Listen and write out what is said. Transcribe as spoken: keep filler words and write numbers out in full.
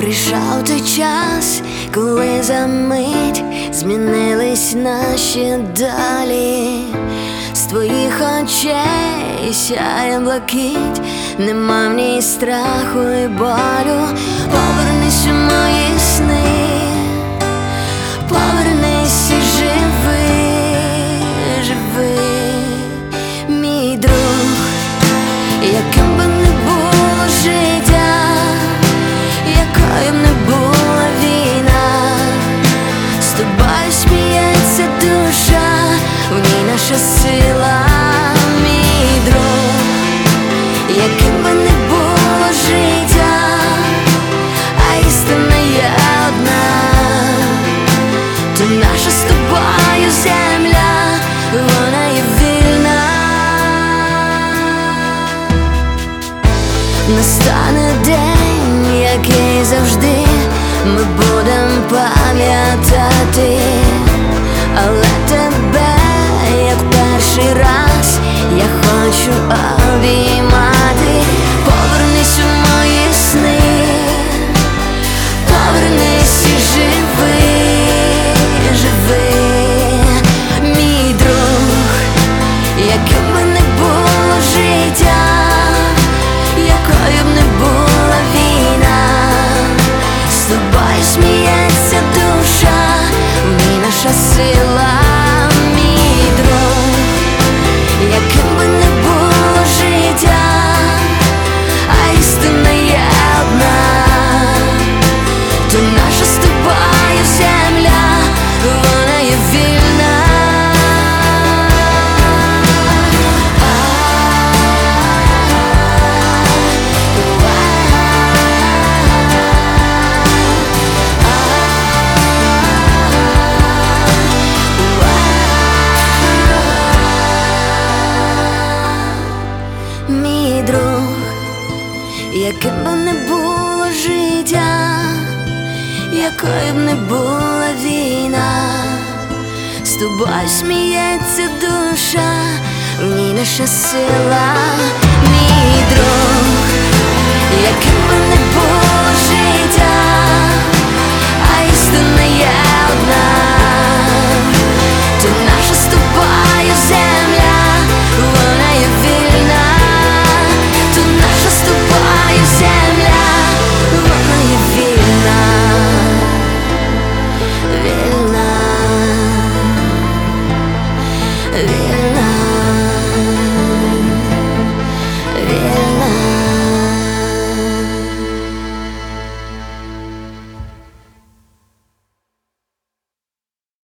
Прийшов той час, коли за мить змінились наші долі. З твоїх очей сяє блакить, нема в ній страху і болю. Повернись у мої сни, повернись і живи, живи, мій друг. Яким би не було життя, якою б не була війна, з тобою сміється душа, в ній наша сила, мій друг. Яким би не було життя, а істина є одна, то наша з тобою земля, вона є вільна. Настане день, який завжди ми будем пам'ятати, але тебе, як перший раз, я хочу обіймати. Повернись у мої сни, повернись і живи, живи, мій друг. Яким би не було життя, якою б не була війна, з тобою сміється душа, в ній наша сила, мій друг. Яким би не було життя, а істина є одна, то наша з тобою земля, вона є вільна. Мій друг, яким би не було життя, якою б не була війна, з тобою сміється душа, в ній наша сила, мій друг.